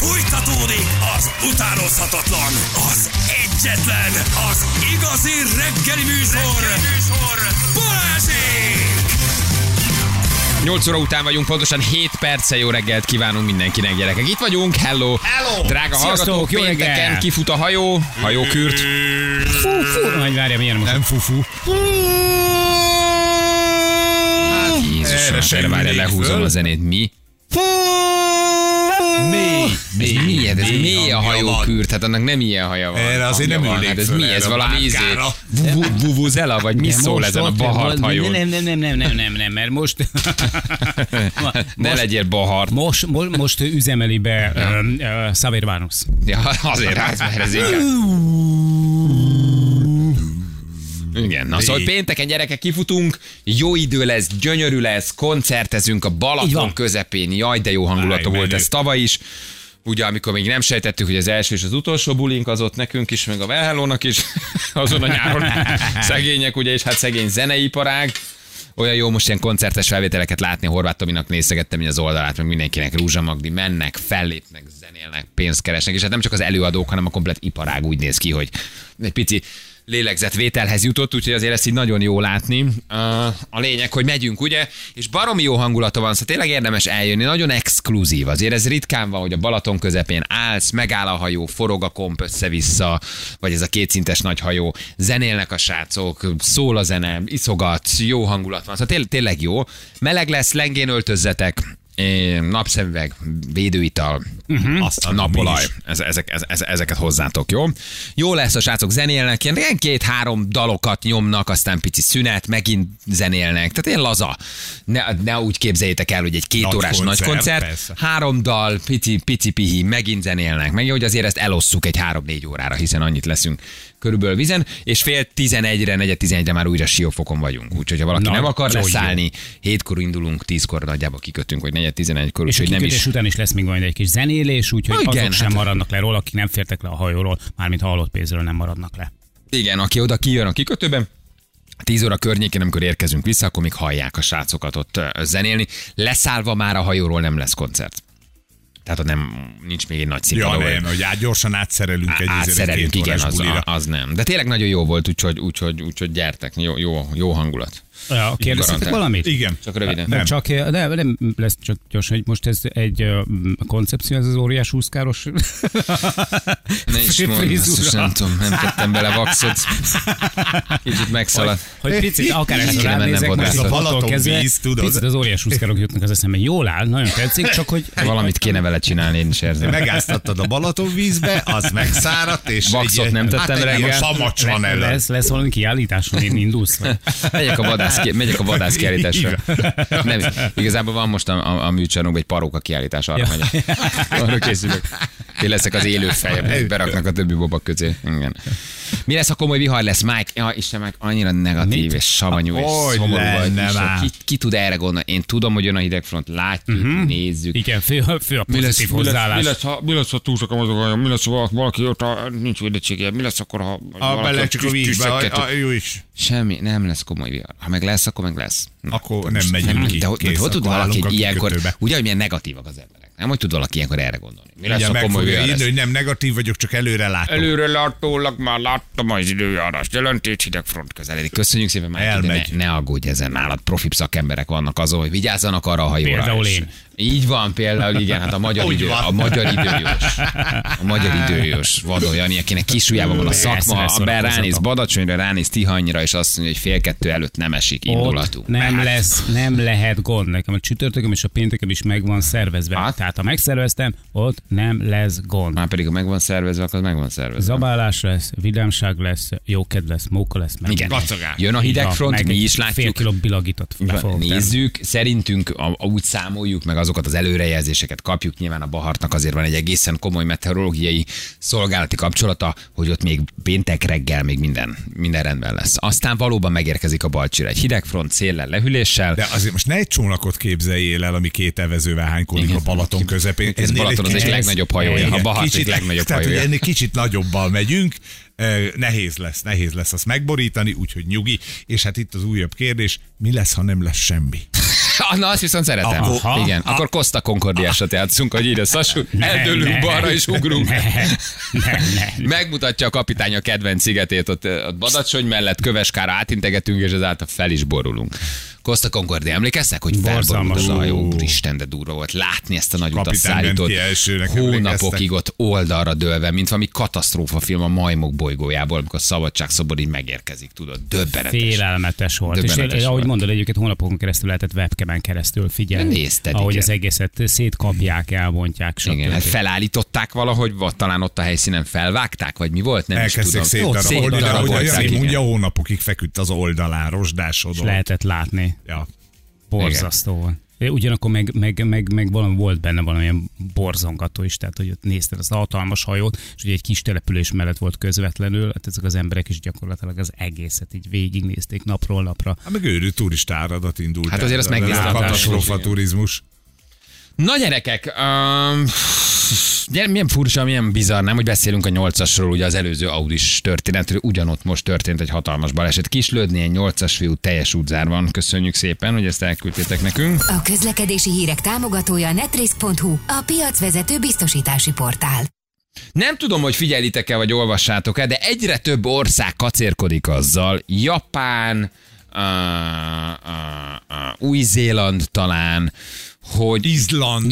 Fújtatódik az utánozhatatlan, az egyetlen, az igazi reggeli műsor, Balázsék! 8 óra után vagyunk, pontosan 7 perccel jó reggelt kívánunk mindenkinek, gyerekek. Itt vagyunk, hello! Drága hallgatók, jó pénteken reggel. kifut a hajókürt. Fú, nagy várja, milyen most. Nem fufu. Jézusom, erre várja, lehúzom a zenét. Mi? Mély. Ez mély a hajókürt, hát annak nem ilyen haja van. Erre azért nem ülnék Hát ez föl mi, ez erre a valami bárkára. vuvuzela, vagy mi szól ezen a bahart hajón? Nem, mert most... Ne legyél bahart. Most üzemeli be Savérvánus. Ja, azért, hát, mert ez inkább. Igen, na szóval pénteken, gyerekek, kifutunk, jó idő lesz, gyönyörű lesz, koncertezünk a Így Balaton van. közepén, jaj, de jó hangulata volt ez tavaly is. Ugye, amikor még nem sejtettük, hogy az első és az utolsó bulink az ott nekünk is, meg a Velhellónak is, azon a nyáron szegények, ugye, és hát szegény zeneiparág. Olyan jó most ilyen koncertes felvételeket látni, Horváth Tominak nézegettem így az oldalát, meg mindenkinek, Rúzsa Magdi, mennek, fellépnek, zenélnek, pénzt keresnek, és hát nem csak az előadók, hanem a komplet iparág úgy néz ki, hogy egy pici lélegzetvételhez jutott, úgyhogy azért ezt így nagyon jó látni. A lényeg, hogy megyünk, ugye, és baromi jó hangulata van, szóval tényleg érdemes eljönni, nagyon exkluzív. Azért ez ritkán van, hogy a Balaton közepén állsz, megáll a hajó, forog a komp össze-vissza, vagy ez a kétszintes nagy hajó, zenélnek a srácok, szól a zene, iszogatsz, jó hangulat van, szóval tényleg jó. Meleg lesz, lengén öltözzetek, napszemüveg, védőital, aztán napolaj, ezeket hozzátok, jó? Jó lesz, a srácok zenélnek, ilyen 2-3 dalokat nyomnak, aztán pici szünet, megint zenélnek, tehát ilyen laza. Ne úgy képzeljétek el, hogy egy 2 órás nagy koncert, persze. 3 dal, pici pihi, megint zenélnek, meg hogy azért ezt elosszuk egy 3-4 órára, hiszen annyit leszünk körülbelül vizen, és 10:30-re, 4:11-re már újra Siófokon vagyunk. Úgyhogy ha valaki nem akar leszállni, 7-kor indulunk, 10-kor nagyjából kikötünk, vagy 4:11-kor, És a úgyhogy nem kikötés is. után is lesz még majd egy kis zenélés, úgyhogy Igen, azok sem hát- maradnak le róla, akik nem fértek le a hajóról, mármint halott pénzről nem maradnak le. Igen, aki oda kijön a kikötőben, 10 óra környékén, amikor érkezünk vissza, akkor még hallják a srácokat ott zenélni. Leszállva már a hajóról nem lesz koncert. Tehát ott nincs még egy nagy színpadon. Ja, nem, hogy gyorsan átszerelünk egy Átszerelünk, igen, bulira. az nem. De tényleg nagyon jó volt, úgyhogy gyertek, jó hangulat. Ja, kérdeztetek Garantál. valamit? Igen. Csak röviden. Nem. Csak, nem lesz csak gyorsan, hogy most ez egy koncepció, ez az óriás úszkáros Ne is mondd, frizura. ezt nem tudom, nem tettem bele vaxot. Kicsit megszaladt. Hogy picit, akár ezt kéne rám mennem nézek, most vadászatra. a Balaton Balaton kezdve, víz, tudod? picit az óriás úszkárok jutnak az eszembe. Jól áll, nagyon tetszik, csak hogy... Valamit kéne vele csinálni, én is érzem. Megáztattad a Balaton vízbe, az megszáradt, és Vaxot nem tettem egy reggel. ilyen samacs van ellen. Lesz valami kiállításon, én indulsz? Vagy? Megyek a vadászkiállításra. Nem, igazából van most a műcsarnokban egy paróka kiállítás, arra megyek. Arra készülök. Én leszek az élő fejem, beraknak a többi bobak közé. Igen. Mi lesz, a komoly vihar lesz, Mike? Ja, Isten, meg annyira negatív és savanyú és Hogy szomorú vagy. lenne már? Ki tud erre gondolni? Én tudom, hogy jön a hidegfront, látjuk, nézzük. Igen, fő a pozitív hozzáállás. Mi lesz, ha túlszakom azok olyan? Mi lesz, ha valaki jött, nincs védettsége? Mi lesz akkor, ha Bele csak a vízbe, jó is. Semmi, nem lesz komoly vihar. Ha meg lesz, akkor meg lesz. Na, Akkor nem megyünk ki. de hogy Kész, tud akkor valaki állunk a egy ilyenkor, kikötőbe. ugye, hogy milyen negatívak az emberek. Nem, hogy tud valaki ilyenkor erre gondolni. Mi lesz, Ugye a meg komoly fogja vihar írni, lesz? hogy nem negatív vagyok, csak előre látom. Előre látólag már láttam az időjárás. Jelentés hidegfront közeledik. Köszönjük szépen, Mike, de Elmegy. ne aggódj ezen. Nálad profi szakemberek vannak azon, hogy vigyázzanak arra a hajóra. Például is. én. Így van, például igen, hát a magyar időjós Vadon Jani, akinek kisujjában van a szakma, Persze, abban ránéz szórakozatom. Badacsonyra, ránéz Tihanyra, és azt mondja, hogy 1:30 előtt nem esik indulatú. Ott nem lehet gond. Nekem a csütörtököm és a péntekem is meg van szervezve. Hát? Tehát ha megszerveztem, ott nem lesz gond. Már pedig, ha meg van szervezve, akkor meg van szervezve. Zabálás lesz, vidámság lesz, jókedv lesz, móka lesz. Meg Igen. Gacagás. Jön a hidegfront, mi is Fél látjuk. kiló bilagított le fogok tenni. Nézzük, szerintünk úgy számoljuk, meg azokat az előrejelzéseket kapjuk. Nyilván a Bahartnak azért van egy egészen komoly meteorológiai szolgálati kapcsolata, hogy ott még péntek reggel még minden rendben lesz. Aztán valóban megérkezik a Balcsira egy hidegfront, széllel, lehűléssel. De azért most ne egy csónakot képzeljél el, ami 2 evezővel hánykódik Igen. a Balaton közepén. Ez Ennél Balaton az egy egyik kicsit- legnagyobb hajója. Igen, A Bahart kicsit- egyik legnagyobb tehát, hajója. hogy ennél kicsit nagyobbal megyünk, nehéz lesz azt megborítani, úgyhogy nyugi. És hát itt az újabb kérdés, mi lesz, ha nem lesz semmi? Na, azt viszont szeretem. Aha. Igen, akkor Costa Concordiásat játszunk, hogy írja Sasu, eldőlünk balra és ugrunk. Megmutatja a kapitány a kedvenc szigetét, ott Badacsony mellett Köveskára átintegetünk, és ezáltal fel is borulunk. Costa Concordia, emlékeztek, hogy felborult az a hajó? Úristen, de durva volt látni ezt a nagy utat szállított hónapokig ott oldalra dőlve, mint valami katasztrófafilm a Majmok bolygójából, amikor a szabadságszobor így megérkezik, tudod, döbbenetes. Félelmetes volt. Döbbenetes És ahogy volt. mondod, egyébként hónapokon keresztül lehetett webcamen keresztül figyelni. Nézted, ahogy igen. az egészet szétkapják, elbontják, stb. Igen, hát felállították valahogy, vagy talán ott a helyszínen felvágták, vagy mi volt? Nem is Elkezdték tudom. szétdarabolni. igen. Mondja, hónapokig feküdt az oldalán, És rozsdásodott. lehetett látni. Ja. Borzasztó volt. Ugyanakkor meg valami volt benne valamilyen borzongató is, tehát hogy ott nézted az hatalmas hajót, és ugye egy kis település mellett volt közvetlenül, hát ezek az emberek is gyakorlatilag az egészet így végignézték napról napra. Hát meg őrült turistáradat indult. Hát azért ezt megnéztem. Katasztrófa turizmus. Na gyerekek, milyen furcsa, milyen bizarr, nem, hogy beszélünk a 8-asról, ugye az előző Audis történetről, ugyanott most történt egy hatalmas baleset. Kislődni egy 8-as fiú teljes útzárban. Köszönjük szépen, hogy ezt elküldtétek nekünk. A közlekedési hírek támogatója netrisk.hu, a piacvezető biztosítási portál. Nem tudom, hogy figyelitek-e, vagy olvassátok-e, de egyre több ország kacérkodik azzal, Japán, Új-Zéland talán, hogy Izland,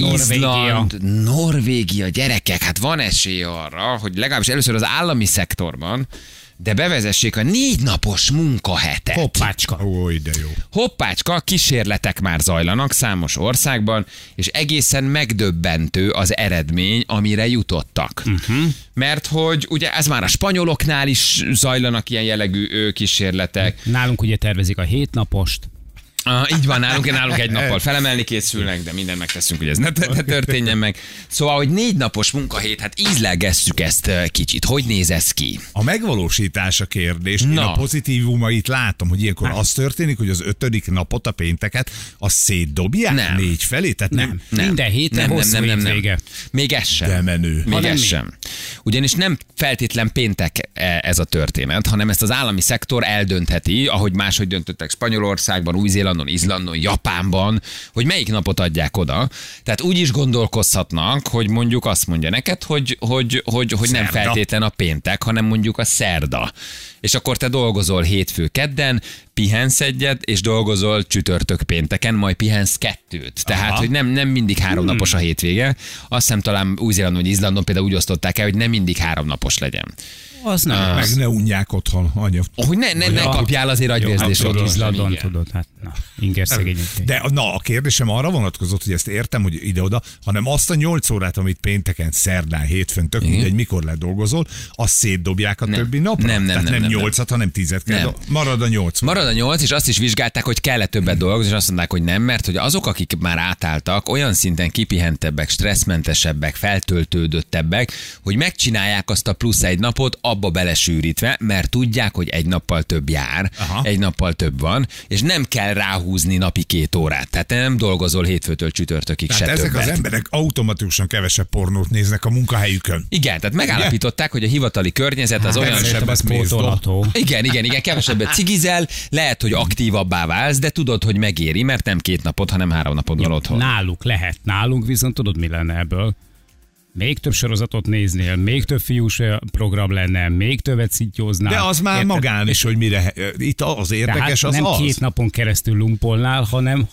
Norvégia, gyerekek, hát van esély arra, hogy legalábbis először az állami szektorban, de bevezessék a 4 napos munkahetet. Hoppácska. Ó, de jó. Hoppácska, kísérletek már zajlanak számos országban, és egészen megdöbbentő az eredmény, amire jutottak. Mert hogy ugye ez már a spanyoloknál is zajlanak ilyen jellegű kísérletek. Nálunk ugye tervezik a 7 napost. Így van, nálunk egy nappal felemelni készülnek, de mindent megteszünk, hogy ez ne történjen meg. Szóval, hogy 4 napos munkahét, hát ízlelgesszük ezt kicsit. Hogy néz ez ki? A megvalósítás a kérdés. Én Na. a pozitívumait látom, hogy ilyenkor az történik, hogy az 5. napot, a pénteket, azt szétdobják Nem. 4 felé? Tehát nem. Minden héten hosszú hétvége. Még ez sem. De menő. Még Hanem ez mi? sem. Ugyanis nem feltétlen péntek ez a történet, hanem ezt az állami szektor eldöntheti, ahogy máshogy döntöttek Spanyolországban, Új-Zélandon, Izlandon, Japánban, hogy melyik napot adják oda. Tehát úgy is gondolkozhatnak, hogy mondjuk azt mondja neked, hogy nem Szerda. feltétlen a péntek, hanem mondjuk a szerda. És akkor te dolgozol hétfő kedden, pihensz egyet, és dolgozol csütörtök pénteken, majd pihensz 2. Tehát, Aha. hogy nem mindig 3 napos a hétvége. Azt hiszem talán Új-Zélandon vagy Izlandon például úgy osztották el, hogy nem mindig 3 napos legyen. Az nem. Meg ne unják otthon, anya. Hogy ne kapjál azért agyvérzést. Tudod, ott. Izlandon, Igen. tudod, hát na, inger szegények. De na, a kérdésem arra vonatkozott, hogy ezt értem, hogy ide-oda, hanem azt a 8 órát, amit pénteken, szerdán, hétfőn, tök mindegy, mikor ledolgozol, azt szétdobják a többi napra. Nem, Tehát nem 8-at, hanem 10-et kell. Nem. Marad a 8. Marad a 8, és azt is vizsgálták, hogy kell-e többet dolgozni, és azt mondták, hogy nem, mert hogy azok, akik már átálltak, olyan szinten kipihentebbek, stresszmentesebbek, feltöltődöttebbek, hogy megcsinálják azt a plusz 1 napot abba belesűrítve, mert tudják, hogy 1 nappal több jár, Aha. 1 nappal több van, és nem kell ráhúzni napi 2 órát. Tehát te nem dolgozol hétfőtől csütörtökig Tehát se ezek többet. az emberek automatikusan kevesebb pornót néznek a munkahelyükön. Igen, tehát megállapították, hogy a hivatali környezet az olyan... kevesebbet Az mész, pótolható. Igen, kevesebbet cigizel, lehet, hogy aktívabbá válsz, de tudod, hogy megéri, mert nem 2 napot, hanem 3 napot van otthon. Náluk lehet, nálunk viszont tudod, mi lenne ebből? Még több sorozatot néznél, még több fiús program lenne, még többet szittyóznál. De az már Érted? magán is, hogy mire. Itt az érdekes, Tehát az nem az. 2 napon keresztül lumpolnál, hanem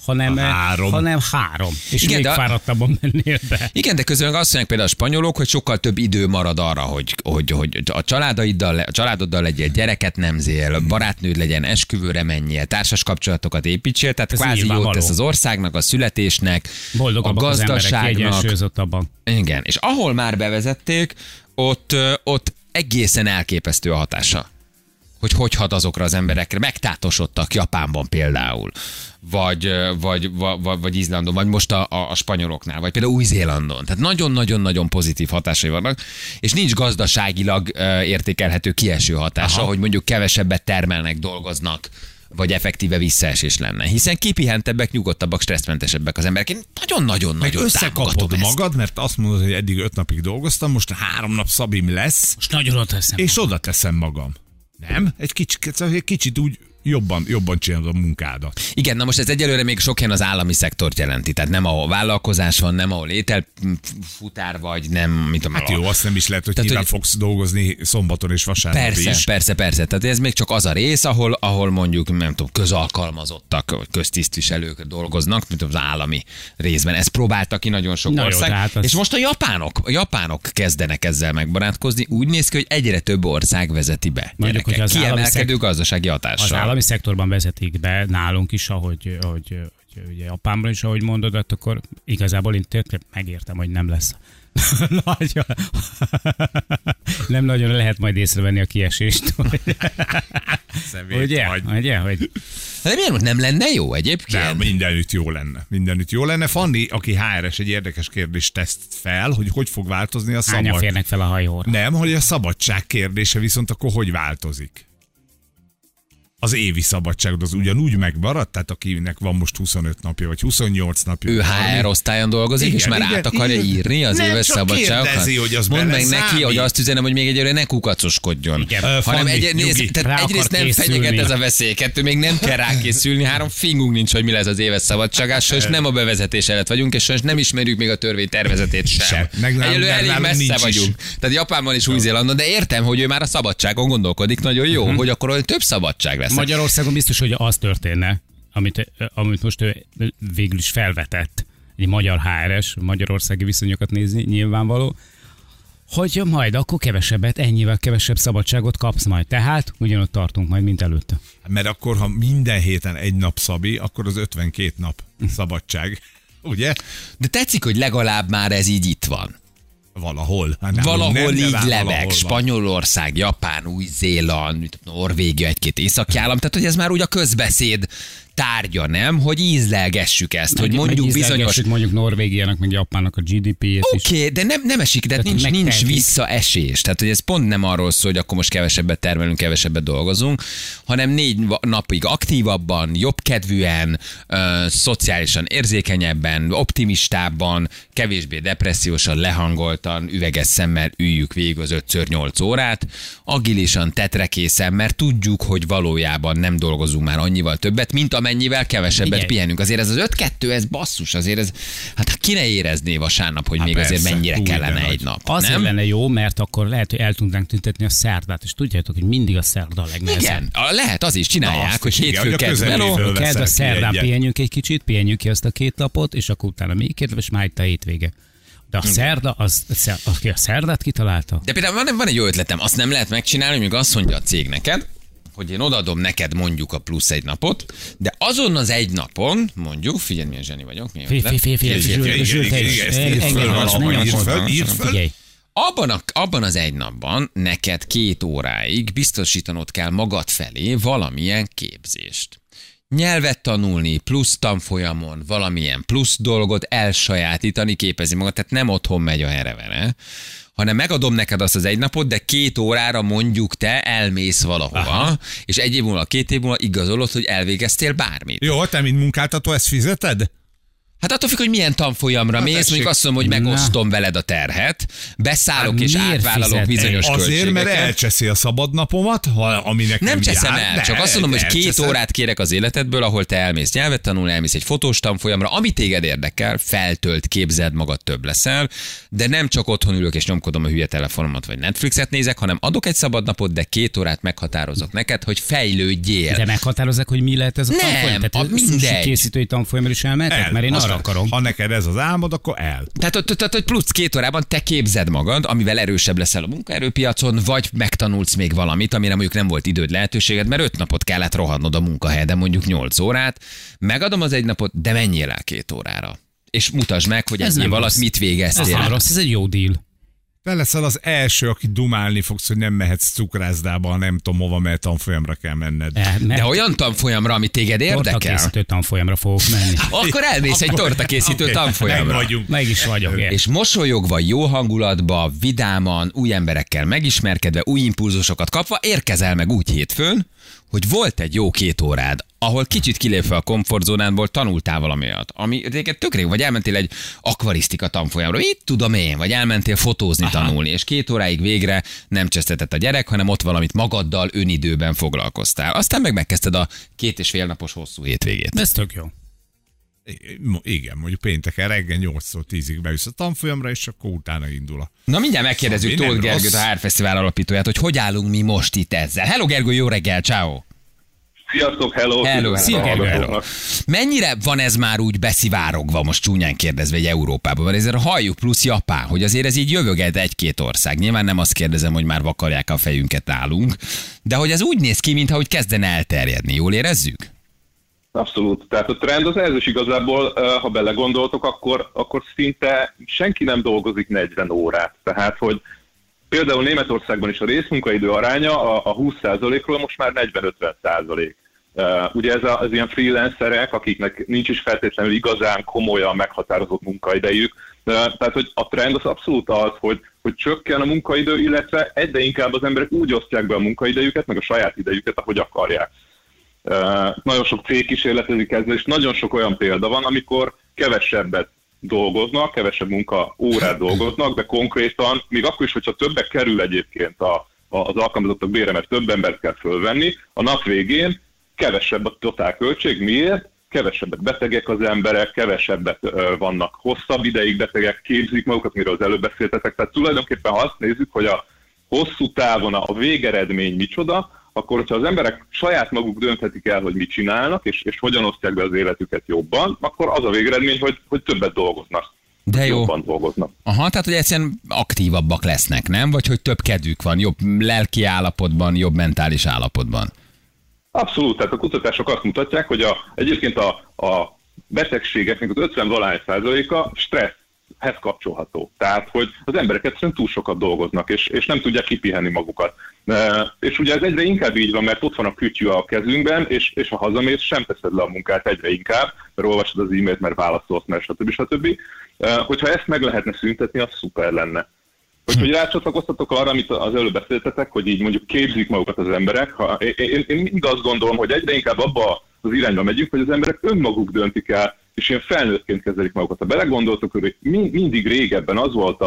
3. hanem 3. És Igen, még de- fáradtabban mennél be. Igen, de közben azt mondják például a spanyolok, hogy sokkal több idő marad arra, hogy a családoddal legyél, gyereket nemzél, barátnőd legyen, esküvőre menjél, társas kapcsolatokat építsél, tehát Ez kvázi jót nyilvánvaló. tesz az országnak, a születésnek, a Boldogabbak az emberek, gazdaságnak. kiegyensúlyozottabban. Igen, és ahol már bevezették, ott egészen elképesztő a hatása. Hogy hat azokra az emberekre. Megtátosodtak Japánban például, vagy Izlandon, vagy most a spanyoloknál, vagy például Új-Zélandon. Tehát nagyon-nagyon-nagyon pozitív hatásai vannak, és nincs gazdaságilag értékelhető kieső hatása, hogy mondjuk kevesebbet termelnek, dolgoznak, vagy effektíve visszaesés lenne. Hiszen kipihentebbek, nyugodtabbak, stresszmentesebbek az emberek. Én Meg nagyon-nagyon-nagyon támogatom összekapod ezt. magad, mert azt mondod, hogy eddig 5 napig dolgoztam, most 3 nap szabim lesz, Most nagyon oda teszem. és oda teszem magam. Nem? Egy kicsit úgy jobban csinálod a munkádat. Igen, na most ez egyelőre még sok helyen az állami szektort jelenti, tehát nem ahol vállalkozás van, nem ahol ételfutár vagy, nem, mit tudom. Hát jó, azt nem is lehet, hogy nyilván fogsz dolgozni szombaton és vasárnap is. Persze. Tehát ez még csak az a rész, ahol mondjuk, nem tudom, közalkalmazottak, vagy köztisztviselők dolgoznak, mint az állami részben. Ezt próbálta ki nagyon sok ország. Hát és most a japánok kezdenek ezzel megbarátkozni. Úgy néz ki, hogy egyre több ország vezeti be. Mondjuk, hogy az kiemelkedő gazdasági hatással. Az állami szektorban vezetik be, nálunk is, ahogy ugye Japánban is, ahogy mondod, akkor igazából én megértem, hogy nem lesz. Nem nagyon lehet majd észrevenni a kiesést. Ugye? De miért nem lenne jó egyébként? Nem, mindenütt jó lenne. Fanni, aki HR-es, egy érdekes kérdést tesz fel, hogy fog változni a Hányan férnek fel a hajóra? Nem, hogy a szabadság kérdése viszont akkor hogy változik? Az évi szabadságod az ugyanúgy megmaradt, tehát akinek van most 25 napja, vagy 28 napja. Ő HR osztályon dolgozik, igen, és már át akarja írni az éves szabadságokat? Kérdezi, hogy az mondd meg neki, hogy azt üzenem, hogy még egyelőre ne kukacoskodjon. Hanem egyrészt nem fenyeget ez a veszély, kettő még nem kell rákészülni, 3 fingunk nincs, hogy mi lesz az éves szabadságás, és nem a bevezetés előtt vagyunk, és nem ismerjük még a törvény tervezetét sem. Egyelőre elég messze vagyunk. Tehát Japánban és Új-Zélandon, de értem, hogy ő már a szabadságon gondolkodik, nagyon jó, hogy akkor több szabadság lesz. Magyarországon biztos, hogy az történne, amit most ő végül is felvetett, egy magyar HR-es, magyarországi viszonyokat nézni, nyilvánvaló, hogy majd akkor ennyivel kevesebb szabadságot kapsz majd. Tehát ugyanott tartunk majd, mint előtte. Mert akkor, ha minden héten egy nap Szabi, akkor az 52 nap szabadság, ugye? De tetszik, hogy legalább már ez így itt van. Valahol. Valahol így lebeg. Spanyolország, Japán, Új-Zéland, Norvégia, egy-két északi állam. Tehát, hogy ez már úgy a közbeszéd tárgya, nem? Hogy ízlelgessük ezt, hogy mondjuk bizonyos... mondjuk Norvégiának, meg Japánnak a GDP-jét is. Oké, de nem esik, de nincs visszaesés. Tehát, hogy ez pont nem arról szól, hogy akkor most kevesebbet termelünk, kevesebbet dolgozunk, hanem 4 napig aktívabban, jobbkedvűen, szociálisan érzékenyebben, optimistábban, kevésbé depressziósan, lehangoltan, üveges szemmel üljük végig az 5x8 órát, agilisan, tetrekészen, mert tudjuk, hogy valójában nem dolgozunk már annyival többet, mint amennyivel kevesebbet pihenünk. Azért ez az 5-2, ez basszus, azért ez, hát ki ne érezné vasárnap, hogy még persze, azért mennyire kellene egy nap. Azért nem? Lenne jó, mert akkor lehet, hogy el tudnánk tüntetni a szerdát, és tudjátok, hogy mindig a szerda a legnehezebb. Igen, lehet, az is csinálják, hogy hétfő kedve, szerdán pihenjünk egy kicsit, pihenjük ki azt a 2 napot, és akkor utána még 2 nap, és már itt a hétvége. De a szerda, aki a szerdát kitalálta. De például van egy jó ötletem, azt nem lehet megcsinálni, hogy azt mondja a cég neked, hogy én odaadom neked mondjuk a plusz egy napot, de azon az egy napon, mondjuk, figyelj, milyen zseni vagyok, abban az egy napban neked 2 óráig biztosítanod kell magad felé valamilyen képzést. Nyelvet tanulni, plusz tanfolyamon, valamilyen plusz dolgot elsajátítani, képezni magad, tehát nem otthon megy a herevere, hanem megadom neked azt az egy napot, de 2 órára mondjuk te elmész valahova, és egy év múlva, 2 év múlva igazolod, hogy elvégeztél bármit. Jó, te mint munkáltató ezt fizeted? Hát attól függ, hogy milyen tanfolyamra mész, mondjuk azt mondom, hogy megosztom veled a terhet, beszállok és átvállalok bizonyos költségeket. Azért, mert elcseszi a szabadnapomat, ami nekem nem cseszem jár, el, csak azt mondom, hogy 2 órát kérek az életedből, ahol te elmész nyelvet tanulni, elmész egy fotós tanfolyamra, ami téged érdekel, feltölt, képzeld magad, több leszel, de nem csak otthon ülök és nyomkodom a hülye telefonomat, vagy Netflixet nézek, hanem adok egy szabadnapot, de 2 órát meghatározok neked, hogy fejlődjél. De meghatározzák, hogy mi lehet ez a tanfolyam? Tehát mindegy. Készítői tanfolyamra is elmehetek, mert én arra akarom. Ha neked ez az álmod, akkor el. Tehát, hogy plusz 2 órában te képzed magad, amivel erősebb leszel a munkaerőpiacon, vagy megtanulsz még valamit, amire mondjuk nem volt időd, lehetőséged, mert 5 napot kellett rohadnod a munkahelyeden, mondjuk 8 órát. Megadom az egy napot, de menjél el 2 órára. És mutasd meg, hogy egy év alatt mit végeztél. Ez nem rossz, ez egy jó deal. Te leszel az első, aki dumálni fogsz, hogy nem mehetsz cukrászdába, nem tudom hova, mert tanfolyamra kell menned. De olyan tanfolyamra, ami téged érdekel? Tortakészítő tanfolyamra fogok menni. Akkor elmész egy tortakészítő tanfolyamra. Meg is vagyok. És mosolyogva, jó hangulatba, vidáman, új emberekkel megismerkedve, új impulzusokat kapva, érkezel meg úgy hétfőn, hogy volt egy jó 2 órád, ahol kicsit kilépve a komfortzónádból tanultál valami olyat, ami téged tök rég, vagy elmentél egy akvarisztika tanfolyamra, itt tudom én, vagy elmentél fotózni, tanulni, és 2 óráig végre nem csesztetett a gyerek, hanem ott valamit magaddal önidőben foglalkoztál. Aztán megkezdted a 2,5 napos hosszú hétvégét. Ez tök jó. Igen, mondjuk pénteken reggel 8-tól 10-ig beülsz a tanfolyamra, és akkor utána indul a... Na mindjárt megkérdezzük Szóval Tóth nem Gergőt, a rossz. HR-fesztivál alapítóját, hogy állunk mi most itt ezzel. Hello Gergő, jó reggel, ciao. Sziasztok, hello! Hello, Szia, Gergő, hello. Mennyire van ez már úgy beszivárogva, most csúnyán kérdezve, egy Európában van, ezért halljuk plusz Japán, hogy azért ez így jövöget 1-2 ország. Nyilván nem azt kérdezem, hogy már vakarják a fejünket nálunk, de hogy ez úgy néz ki, mintha úgy kezdene elterjedni. Jól érezzük? Abszolút. Tehát a trend az ez, és igazából, ha belegondoltok, akkor szinte senki nem dolgozik 40 órát. Tehát, hogy például Németországban is a részmunkaidő aránya a 20%-ról most már 40-50%. Ugye ez az ilyen freelancerek, akiknek nincs is feltétlenül igazán komolyan meghatározott munkaidejük. Tehát, hogy a trend az abszolút az, hogy csökken a munkaidő, illetve egyre inkább az emberek úgy osztják be a munkaidejüket, meg a saját idejüket, ahogy akarják. Nagyon sok cég kísérletezik ezzel, és nagyon sok olyan példa van, amikor kevesebbet dolgoznak, kevesebb munkaórát dolgoznak, de konkrétan, még akkor is, hogyha többek kerül egyébként az alkalmazottak bére, mert több embert kell fölvenni, a nap végén kevesebb a totál költség. Miért? Kevesebbet betegek az emberek, kevesebbet vannak hosszabb ideig betegek, képzik magukat, miről az előbb beszéltetek. Tehát tulajdonképpen, ha azt nézzük, hogy a hosszú távon a végeredmény micsoda, akkor, hogyha az emberek saját maguk dönthetik el, hogy mit csinálnak, és hogyan osztják be az életüket jobban, akkor az a végeredmény, hogy többet dolgoznak. De jó. Jobban dolgoznak. Aha, tehát hogy egyszerűen aktívabbak lesznek, nem? Vagy hogy több kedvük van, jobb lelki állapotban, jobb mentális állapotban. Abszolút, tehát a kutatások azt mutatják, hogy egyébként a betegségeknek az 50-valány% stresszhez kapcsolható. Tehát, hogy az emberek egyszerűen túl sokat dolgoznak, és nem tudják kipihenni magukat. És ugye ez egyre inkább így van, mert ott van a kütyű a kezünkben, és ha hazamész, sem teszed le a munkát egyre inkább, mert olvasod az e-mailt, mert válaszolsz, mert stb. Hogyha ezt meg lehetne szüntetni, az szuper lenne. Hogy rácsatlakoztatok arra, amit az előbb beszéltetek, hogy így mondjuk képzik magukat az emberek. Én mind azt gondolom, hogy egyre inkább abba az irányba megyünk, hogy az emberek önmaguk döntik el, és ilyen felnőttként kezelik magukat. Ha belegondoltok, hogy mindig régebben az volt,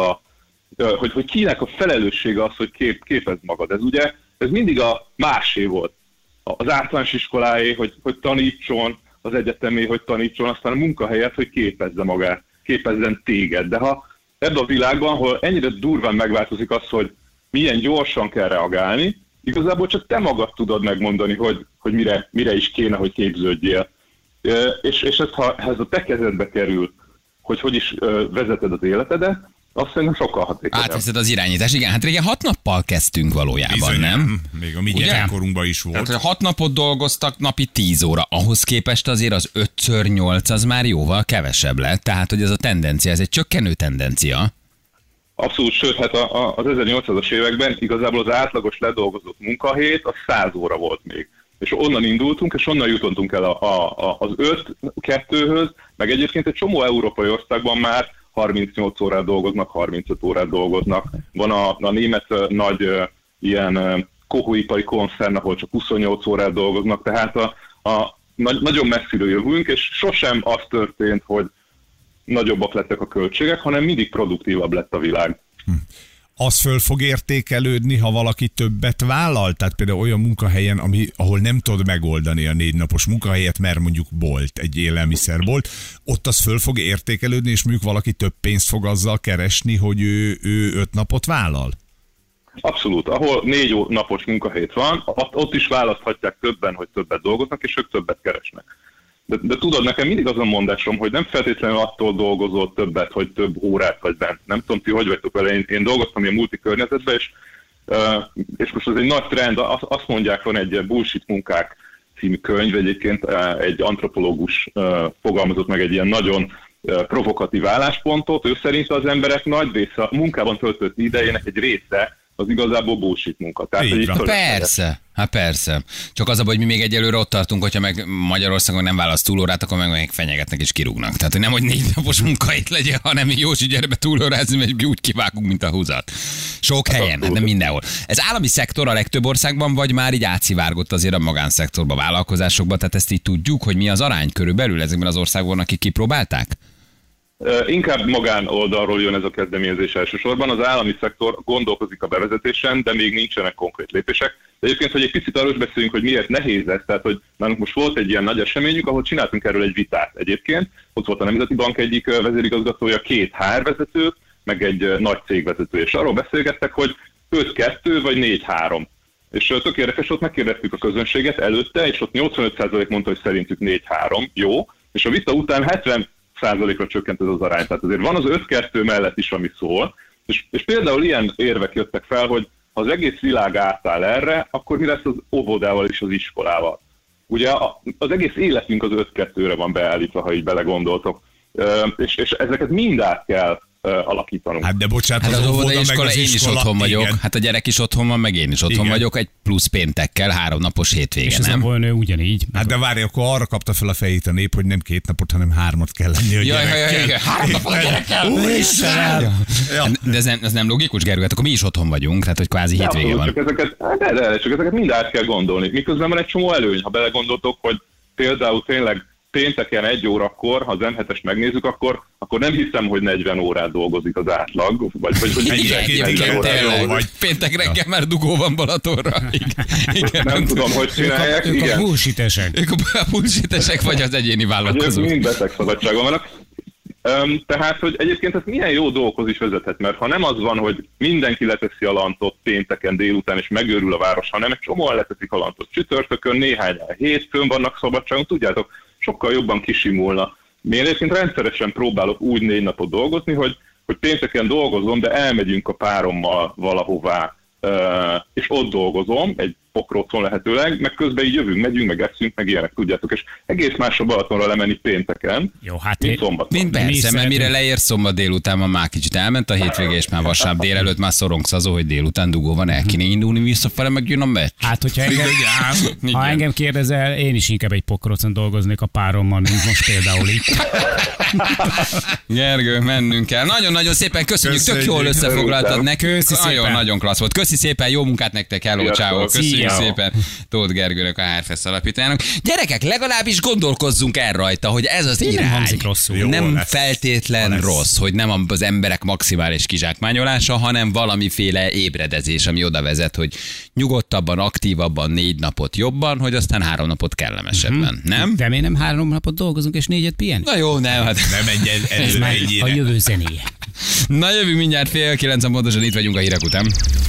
hogy kinek a felelőssége az, hogy képezd magad. Ez mindig a másé volt. Az általános iskoláé, hogy tanítson, az egyetemé, hogy tanítson, aztán a munkahelyet, hogy képezze magát, képezzen téged. De ha ebben a világban, ahol ennyire durván megváltozik az, hogy milyen gyorsan kell reagálni, igazából csak te magad tudod megmondani, hogy mire is kéne, hogy képződjél. És ha ez a te kezedbe kerül, hogy is vezeted az életedet, azt szerintem sokkal hatékonyabb. Átveszed az irányítás. Igen, hát régen 6 nappal kezdtünk valójában, Bizony, nem? Még a mi Ugye? gyerekkorunkban is volt. Tehát 6 napot dolgoztak, napi 10 óra. Ahhoz képest azért az 5x8 az már jóval kevesebb lett. Tehát, hogy ez a tendencia, ez egy csökkenő tendencia. Abszolút, sőt, hát az 1800-as években igazából az átlagos ledolgozott munkahét az 100 óra volt még. És onnan indultunk, és onnan jutottunk el az 5-2-höz, meg egyébként egy csomó európai országban már 38 órát dolgoznak, 35 órát dolgoznak. Van a német nagy ilyen kohóipari koncern, ahol csak 28 órát dolgoznak, tehát nagyon messziről jövünk, és sosem az történt, hogy nagyobbak lettek a költségek, hanem mindig produktívabb lett a világ. Az föl fog értékelődni, ha valaki többet vállal? Tehát például olyan munkahelyen, ahol nem tudod megoldani a 4 napos munkahelyet, mert mondjuk bolt, egy élelmiszerbolt, ott az föl fog értékelődni, és mondjuk valaki több pénzt fog azzal keresni, hogy ő 5 napot vállal? Abszolút. Ahol 4 napos munkahét van, ott is választhatják többen, hogy többet dolgoznak, és ők többet keresnek. De tudod, nekem mindig az a mondásom, hogy nem feltétlenül attól dolgozol többet, hogy több órát vagy bent. Nem tudom, ti hogy vagytok vele, én dolgoztam ilyen multi környezetben, és most ez egy nagy trend, azt mondják, van egy Bullshit munkák című könyv, egyébként egy antropológus fogalmazott meg egy ilyen nagyon provokatív álláspontot. Ő szerint az emberek nagy része, a munkában töltött idejének egy része az igazából bullshit munka. Tehát, persze. Hát persze. Csak az a baj, hogy mi még egyelőre ott tartunk, hogyha meg Magyarországon nem válasz túlórát, akkor meg fenyegetnek és kirúgnak. Tehát, hogy nem, hogy 4 napos munkahét legyen, hanem Józsi, gyere be túlórázni, mert úgy kivágunk, mint a húzat. Sok helyen, hát nem mindenhol. Ez állami szektor a legtöbb országban, vagy már így átszivárgott azért a magánszektorba, vállalkozásokba, tehát ezt így tudjuk, hogy mi az arány körülbelül ezekben az országban, akik kipróbálták? Inkább magán oldalról jön ez a kezdeményezés elsősorban. Az állami szektor gondolkozik a bevezetésen, de még nincsenek konkrét lépések. De egyébként, hogy egy picit arról is beszéljünk, hogy miért nehéz ez, tehát hogy nálunk most volt egy ilyen nagy eseményük, ahol csináltunk erről egy vitát egyébként. Ott volt a Nemzeti Bank egyik vezérigazgatója, 2 HR vezető, meg egy nagy cégvezető, és arról beszélgettek, hogy 5-2 vagy 4-3. És tök érdekes, ott megkérdeztük a közönséget előtte, és ott 85% mondta, hogy szerintük 4-3, jó, és a vita után 70%-ra csökkent ez az arány. Tehát azért van az 5-2 mellett is, ami szól, és például ilyen érvek jöttek fel, hogy ha az egész világ átáll erre, akkor mi lesz az óvodával és az iskolával? Ugye az egész életünk az 5-2-re van beállítva, ha így belegondoltok, és ezeket mind át kell alakítanunk. Hát de bocsánat, Hát az óvoda meg iskola, az én is iskola, otthon vagyok. igen. Hát a gyerek is otthon van, meg én is otthon Igen. vagyok, egy plusz péntekkel, 3 napos hétvége, És az nem? óvónő ugyanígy. Hát de várj, akkor arra kapta fel a fejét a nép, hogy nem 2 napot, hanem 3 kell lenni a gyerekkel. Jaj, 3 napot a gyerekkel. Úristen! Ja. De ez nem logikus, Gergő, hát akkor mi is otthon vagyunk, tehát hogy kvázi hétvége van. Csak ezeket mind át kell gondolni. Miközben van egy csomó előny, ha belegondoltok, hogy például tényleg pénteken 1 órakor, ha az M7-est megnézzük, akkor nem hiszem, hogy 40 órát dolgozik az átlag, vagy hogy Igen, tényleg, vagy. péntek reggel már dugó van Balatonra. Igen. nem tudom, hogy csinálják. Ők a Igen. bullshitesek. Ők a bullshitesek vagy az egyéni Ők vállalkozók. mind betegszabadságon vannak. Tehát, hogy egyébként ez milyen jó dolgokhoz is vezethet, mert ha nem az van, hogy mindenki leteszi a lantot pénteken délután, és megőrül a város, hanem egy csomóan leteszik a lantot csütörtökön, néhány hétfőn vannak szabadságon, tudjátok, sokkal jobban kisimulna. Én egyébként rendszeresen próbálok úgy 4 napot dolgozni, hogy pénteken dolgozom, de elmegyünk a párommal valahová, és ott dolgozom, egy pokrócon lehetőleg, meg közben így jövünk, megyünk, meg eszünk, meg ilyenek, tudjátok, és egész más a Balatonra lemenni pénteken, Jó, hát mint szombaton. Mind persze, mert szeretünk. mire leér szombat délután, már kicsit elment a hétvége, és már vasárnap délelőtt már szorongsz azon, hogy délután dugó van, el kéne indulni visszafele, meg jön a meccs. Hát, hogyha engem, ha Igen. engem kérdezel, én is inkább egy pokrocon dolgoznék a párommal, mint most például itt. Gergő, mennünk kell. Nagyon-nagyon szépen köszönjük, tök jól összefoglaltad nekünk. Nagyon-nagyon klassz volt. Köszi szépen, jó munkát nektek, hello, Sziasztok. ciao. Köszönjük Szia. szépen Tóth Gergőnek, a HRFESZ alapítójának. Gyerekek, legalábbis gondolkozzunk el rajta, hogy ez az Nem irány. hangzik rosszul. Jó Nem lesz. feltétlen Lesz. rossz, hogy nem az emberek maximális kizsákmányolása, hanem valamiféle ébredezés, ami oda vezet, hogy nyugodtabban, aktívabban 4 napot jobban, hogy aztán 3 napot kellemesebben. Nem? De miért nem 3 napot dolgozunk és 4-et pihenünk? Na jó, nem, hát. Nem menj Ez már a ennyire. jövő zenéje. Na jövünk mindjárt 8:30 pontosan, itt vagyunk a hírek után.